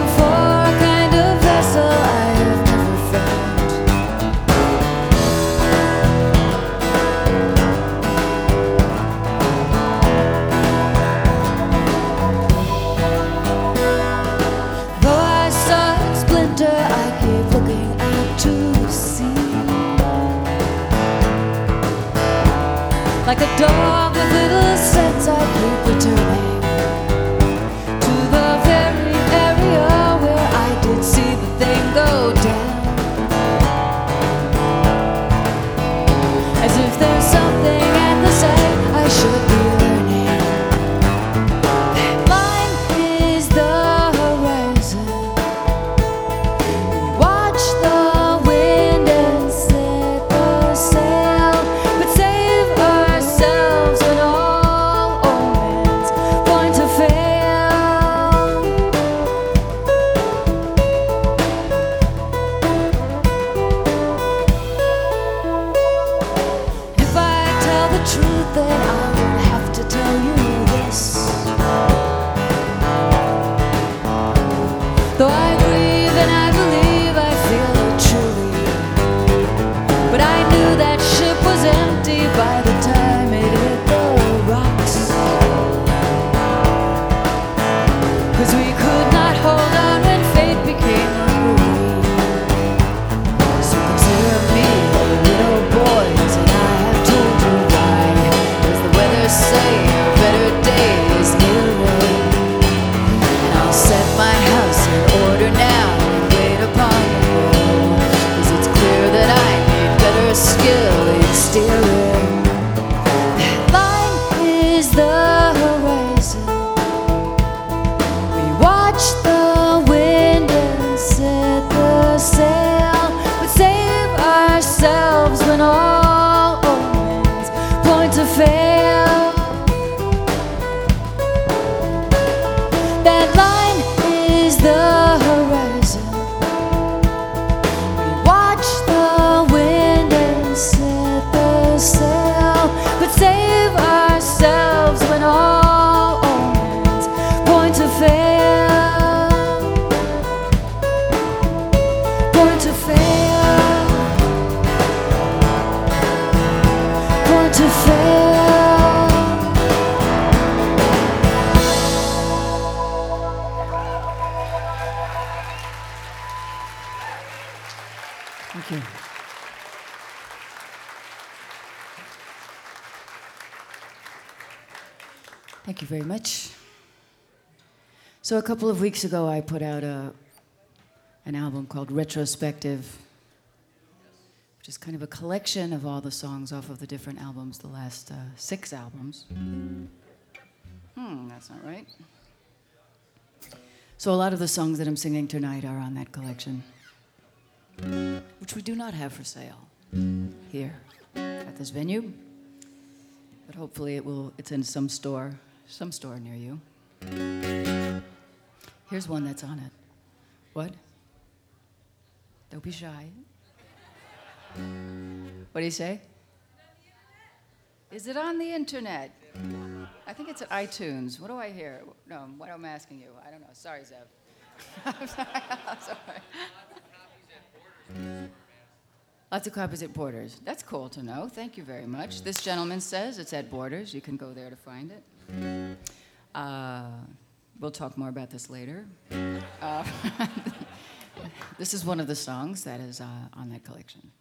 for a kind of vessel I have never found. Though I saw it splinter, I keep looking out to sea. Like a dog with little sense, I keep returning to the very area where I did see the thing go down. As if there's something at the sight I should be learning. That line is the horizon. Watch the wind and set the sail, but save ourselves when all omens point to fail. If I tell the truth, then I'll have to tell you this. Though I grieve and I believe I feel it truly, but I knew that ship was empty by the time it hit the rocks. 'Cause we could not hold on when fate became unruly. So consider me a little boy, and I have told you why. 'Cause the weather say a better day is nearer. And I'll set my house in order now and wait upon the will. 'Cause it's clear that I need better skill in steering. That line is the horizon. We watch the wind and set the sail, but save ourselves when all omens point to fail. That line is the horizon. We watch the wind and set the sail, but save ourselves when all omens point to fail. Point to fail. Point to fail. Thank you. Thank you very much. So a couple of weeks ago, I put out an album called Retrospective, which is kind of a collection of all the songs off of the different albums, the last 6 albums. That's not right. So a lot of the songs that I'm singing tonight are on that collection, which we do not have for sale here at this venue, but hopefully it's in some store near you. Here's one that's on it. What? Don't be shy. What do you say? Is it on the internet? I think it's at iTunes. What do I hear? No, what I'm asking you. I don't know. Sorry, Zev. I'm sorry. Lots of copies at Borders. That's cool to know. Thank you very much. This gentleman says it's at Borders. You can go there to find it. We'll talk more about this later. This is one of the songs that is on that collection.